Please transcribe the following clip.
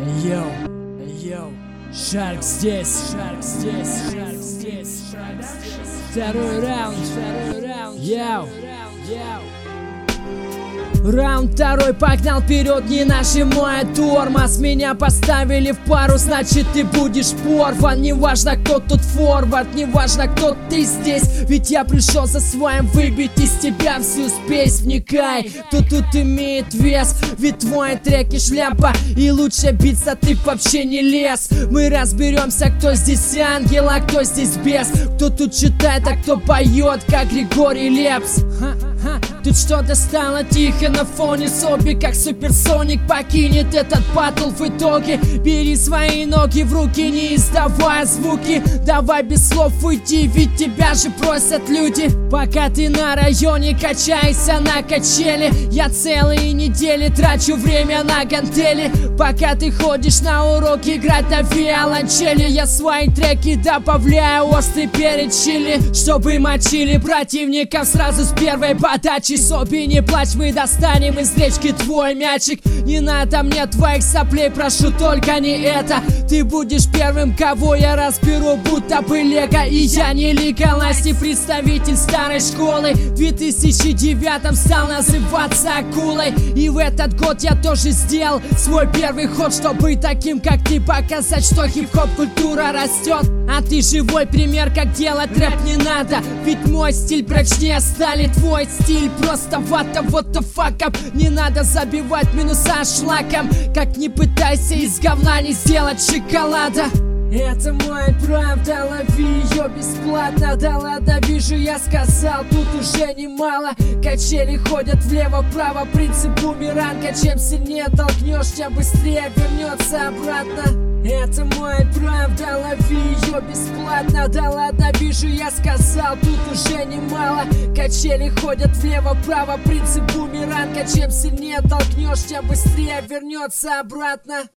Йоу, Шарк здесь, Шарк здесь, Шарк здесь, Шарк здесь. Второй раунд, йоу. Раунд второй, погнал вперед, не нажимая тормоз. Меня поставили в пару, значит ты будешь порван. Не важно, кто тут форвард, не важно, кто ты здесь. Ведь я пришел за своим выбить из тебя всю спесь. Вникай, кто тут имеет вес, ведь твой трек и шляпа. И лучше биться ты вообще не лез. Мы разберемся, кто здесь ангел, а кто здесь бес. Кто тут читает, а кто поет, как Григорий Лепс. Тут что-то стало тихо на фоне. Соби, как суперсоник, покинет этот батл в итоге. Бери свои ноги в руки, не издавая звуки. Давай без слов уйти, ведь тебя же просят люди. Пока ты на районе качаешься на качели, я целые недели трачу время на гантели. Пока ты ходишь на уроки играть на виолончели, я свои треки добавляю острый перец чили, чтобы мочили противников сразу с первой подачи. Соби, не плачь, мы достанем из речки твой мячик. Не надо мне твоих соплей, прошу, только не это. Ты будешь первым, кого я разберу, будто бы лего. И я не легалайз, представитель старой школы. В 2009-м стал называться акулой. И в этот год я тоже сделал свой первый ход, чтобы таким, как ты, показать, что хип-хоп культура растет. А ты живой пример, как делать рэп не надо. Ведь мой стиль прочнее стали, твой стиль просто вата, what the fuck up. Не надо забивать минуса шлаком. Как не пытайся из говна не сделать шоколада. Это моя правда, лови ее бесплатно. Да ладно, вижу, я сказал, тут уже немало. Качели ходят влево-вправо, принцип бумеранга. Чем сильнее толкнешь, тем быстрее вернется обратно. Это моя правда, лови ее бесплатно. Да ладно, вижу, я сказал, тут уже немало. Качели ходят влево-вправо, принцип бумеранга. Чем сильнее толкнешь, тем быстрее вернется обратно.